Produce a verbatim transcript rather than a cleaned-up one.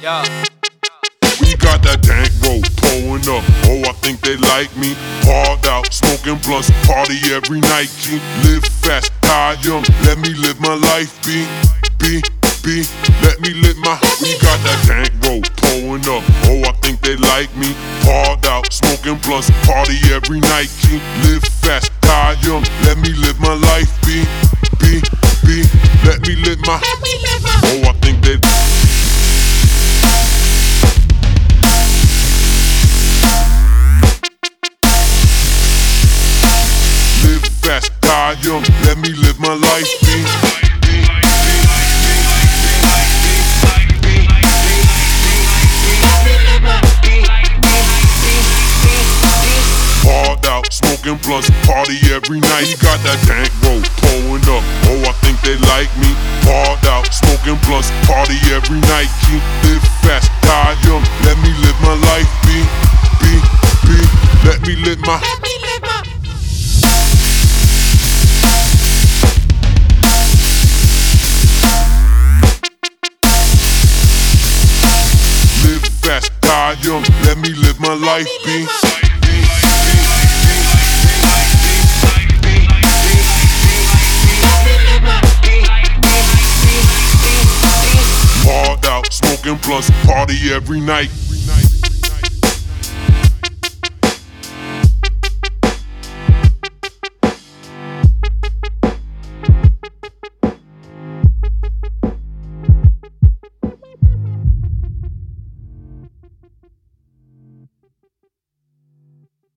Yeah. We got that dank road pulling up. Oh, I think they like me. Hard out, smoking blunts, party every night. G. Live fast, die young. Let me live my life. B, B, B. Let me live my. We got that dank road pulling up. Oh, I think they like me. Hard out, smoking blunts, party every night. G. Live fast, die young. Let me live my life. B, B, B. Let me live my. Let me live my. Oh, I think they. Fast, die young, let me live my life, B. Hard out, smoking blunts, party every night. He got that dank road pulling up. Oh, I think they like me. Hard out, smoking blunts, party every night. G. Live fast, die young, let me live my life, B. B, B. Let me live my. Let me live my. Fast, die young, let me live my life, B. Hard out, smoking blunts, party every night.